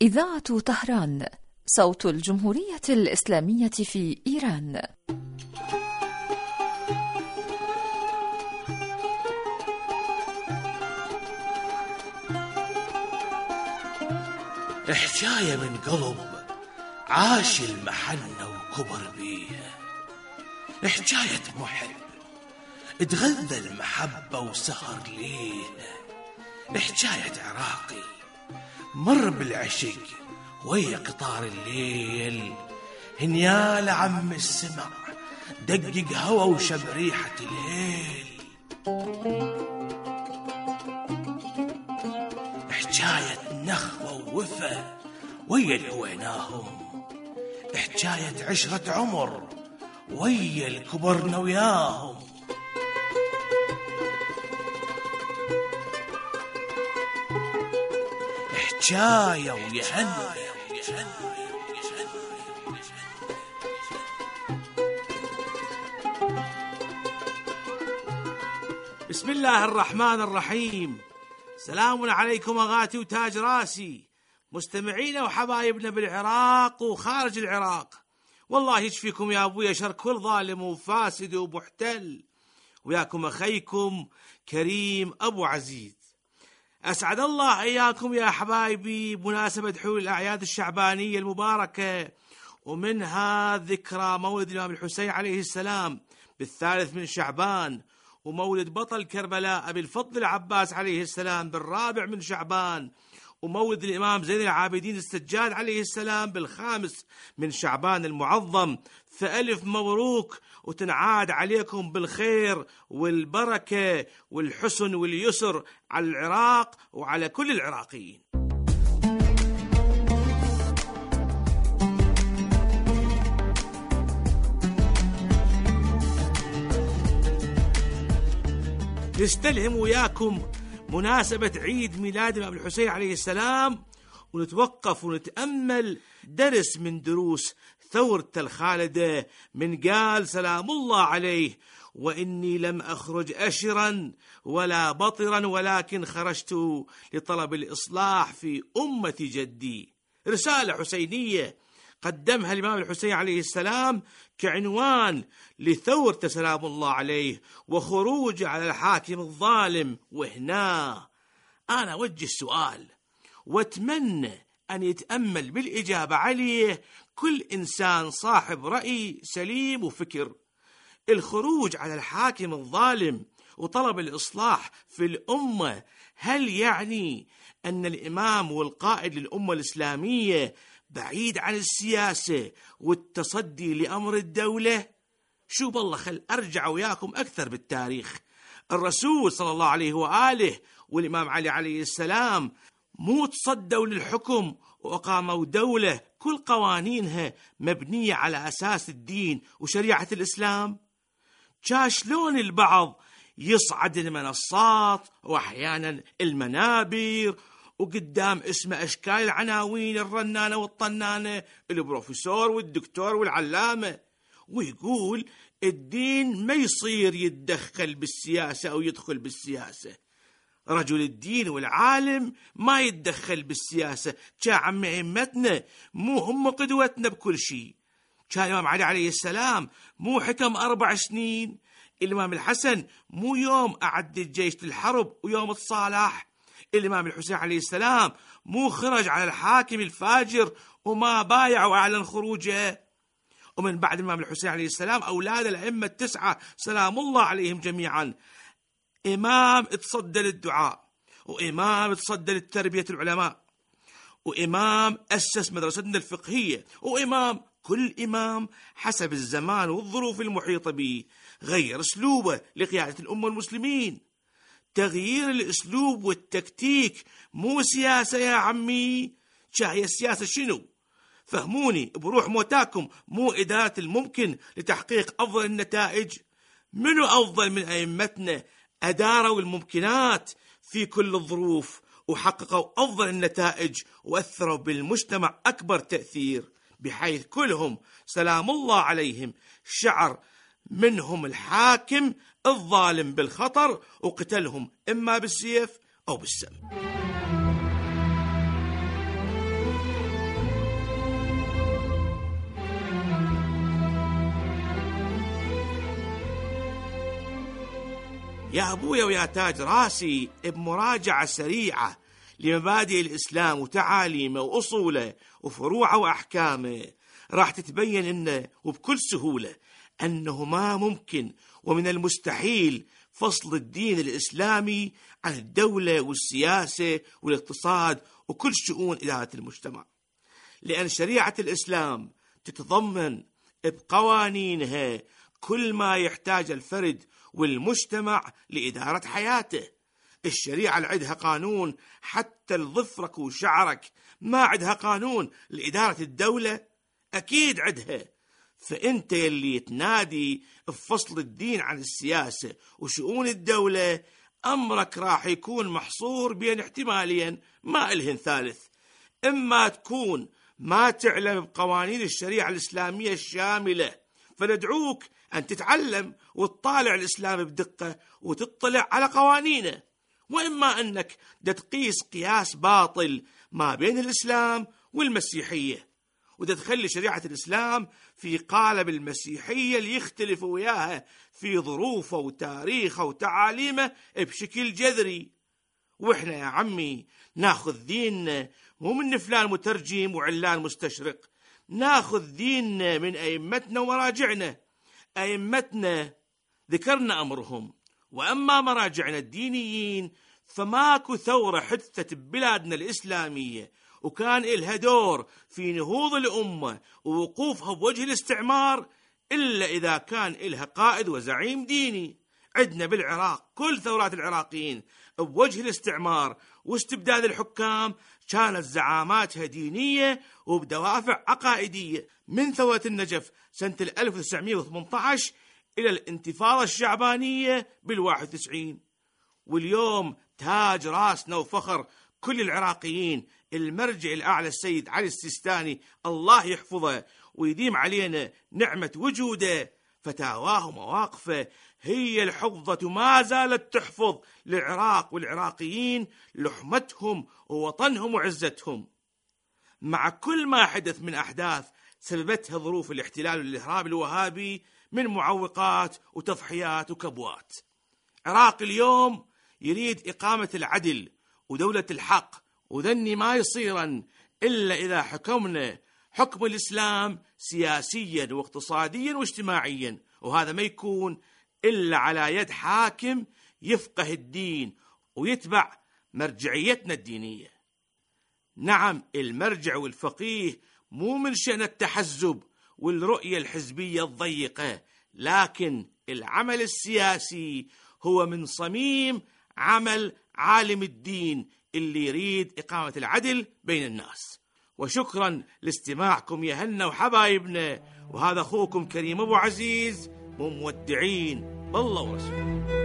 إذاعة طهران، صوت الجمهورية الإسلامية في إيران. حكاية من قلب عاش المحنة وكبر بيها، حكاية محب اتغذى المحبة وسهر ليها، حكاية عراقي مر بالعشق ويا قطار الليل، هنيال عم السمع دقق هوا وشب ريحة الهيل. حكاية نخوة ووفا ويا الهويناهم، حكاية عشرة عمر ويا الكبرنا وياهم. حكاية ويهنى. بسم الله الرحمن الرحيم. سلام عليكم أغاتي وتاج راسي، مستمعينا وحبايبنا بالعراق وخارج العراق. والله يشفيكم يا أبويا شر كل ظالم وفاسد ومحتل، وياكم أخيكم كريم أبو عزيز. أسعد الله إياكم يا حبايبي بمناسبة حلول الأعياد الشعبانية المباركة، ومنها ذكرى مولد الإمام الحسين عليه السلام بالثالث من شعبان، ومولد بطل كربلاء أبي الفضل العباس عليه السلام بالرابع من شعبان، ومولد الإمام زين العابدين السجاد عليه السلام بالخامس من شعبان المعظم. فألف مبروك، وتنعاد عليكم بالخير والبركة والحسن واليسر على العراق وعلى كل العراقيين. نستلهم وياكم مناسبة عيد ميلاد الإمام الحسين عليه السلام، ونتوقف ونتأمل درس من دروس ثورة الخالدة من قال سلام الله عليه: وإني لم أخرج أشرا ولا بطرا ولكن خرجت لطلب الإصلاح في أمة جدي. رسالة حسينية قدمها الإمام الحسين عليه السلام كعنوان لثورة سلام الله عليه وخروج على الحاكم الظالم. وهنا أنا أوجه السؤال وأتمنى أن يتأمل بالإجابة عليه كل إنسان صاحب رأي سليم وفكر. الخروج على الحاكم الظالم وطلب الإصلاح في الأمة، هل يعني أن الإمام والقائد للأمة الإسلامية بعيد عن السياسة والتصدي لأمر الدولة؟ شو بالله خل أرجع وياكم أكثر بالتاريخ. الرسول صلى الله عليه وآله والإمام علي عليه السلام مو تصدوا للحكم وأقاموا دولة كل قوانينها مبنية على أساس الدين وشريعة الإسلام؟ شلون البعض يصعد المنصات وأحيانا المنابر وقدام اسمه أشكال العناوين الرنانة والطنانة، البروفيسور والدكتور والعلامة، ويقول الدين ما يصير يتدخل بالسياسة أو يدخل بالسياسة. رجل الدين والعالم ما يتدخل بالسياسة. عم أئمتنا مو هم قدوتنا بكل شيء؟ كان الإمام علي عليه السلام مو حكم 4 سنين؟ الإمام الحسن مو يوم أعد الجيش للحرب ويوم الصالح؟ الإمام الحسين عليه السلام مو خرج على الحاكم الفاجر وما بايع وأعلن خروجه؟ ومن بعد الإمام الحسين عليه السلام أولاد الأئمة 9 سلام الله عليهم جميعا، إمام تصدى للدعاء، وإمام تصدى للتربية العلماء، وإمام أسس مدرستنا الفقهية، وإمام كل إمام حسب الزمان والظروف المحيطة به غير أسلوبه لقيادة الأمة المسلمين. تغيير الأسلوب والتكتيك مو سياسة يا عمي. هي السياسة شنو؟ فهموني بروح موتاكم، مو إدارة الممكن لتحقيق أفضل النتائج. منو أفضل من أئمتنا أداروا الممكنات في كل الظروف وحققوا أفضل النتائج وأثروا بالمجتمع أكبر تأثير، بحيث كلهم سلام الله عليهم شعر منهم الحاكم الظالم بالخطر وقتلهم إما بالسيف أو بالسم. يا أبويا ويا تاج راسي، بمراجعة سريعة لمبادئ الإسلام وتعاليمه وأصوله وفروعه وأحكامه، راح تتبين إنه وبكل سهولة أنه ما ممكن ومن المستحيل فصل الدين الإسلامي عن الدولة والسياسة والاقتصاد وكل شؤون إدارة المجتمع، لأن شريعة الإسلام تتضمن بقوانينها كل ما يحتاج الفرد والمجتمع لإدارة حياته. الشريعة اللي عندها قانون حتى لظفرك وشعرك، ما عندها قانون لإدارة الدولة؟ أكيد عندها. فأنت يلي تنادي بفصل الدين عن السياسة وشؤون الدولة، أمرك راح يكون محصور بين احتمالين ما إلهن ثالث: إما تكون ما تعلم بقوانين الشريعة الإسلامية الشاملة، فندعوك أن تتعلم وتطالع الإسلام بدقة وتطلع على قوانينه، وإما أنك تقيس قياس باطل ما بين الإسلام والمسيحية، وتخلي شريعة الإسلام في قالب المسيحية اللي يختلف وياها في ظروفه وتاريخه وتعاليمه بشكل جذري. وإحنا يا عمي ناخذ ديننا مو من فلان مترجم وعلان مستشرق، ناخذ ديننا من أئمتنا ومراجعنا. أئمتنا ذكرنا أمرهم، وأما مراجعنا الدينيين فماكو ثورة حدثت ببلادنا الإسلامية وكان إلها دور في نهوض الأمة ووقوفها بوجه الاستعمار إلا إذا كان إلها قائد وزعيم ديني. عندنا بالعراق كل ثورات العراقيين بوجه الاستعمار واستبداد الحكام كانت زعاماتها دينية وبدوافع عقائدية، من ثورة النجف سنة 1918 إلى الانتفاضة الشعبانية بال91. واليوم تاج راسنا وفخر كل العراقيين المرجع الأعلى السيد علي السيستاني، الله يحفظه ويديم علينا نعمة وجوده. فتاواه ومواقفه هي الحفظة ما زالت تحفظ للعراق والعراقيين لحمتهم ووطنهم وعزتهم، مع كل ما حدث من أحداث سببتها ظروف الاحتلال والإرهاب الوهابي من معوقات وتضحيات وكبوات. عراق اليوم يريد إقامة العدل ودولة الحق، وذني ما يصيرا إلا إذا حكمنا حكم الإسلام سياسيا واقتصاديا واجتماعيا، وهذا ما يكون إلا على يد حاكم يفقه الدين ويتبع مرجعيتنا الدينية. نعم، المرجع والفقيه مو من شأن التحزب والرؤية الحزبية الضيقة، لكن العمل السياسي هو من صميم عمل عالم الدين اللي يريد إقامة العدل بين الناس. وشكرا لاستماعكم يا هنا وحبايبنا، وهذا أخوكم كريم أبو عزيز، مودعين بالله ورسوله.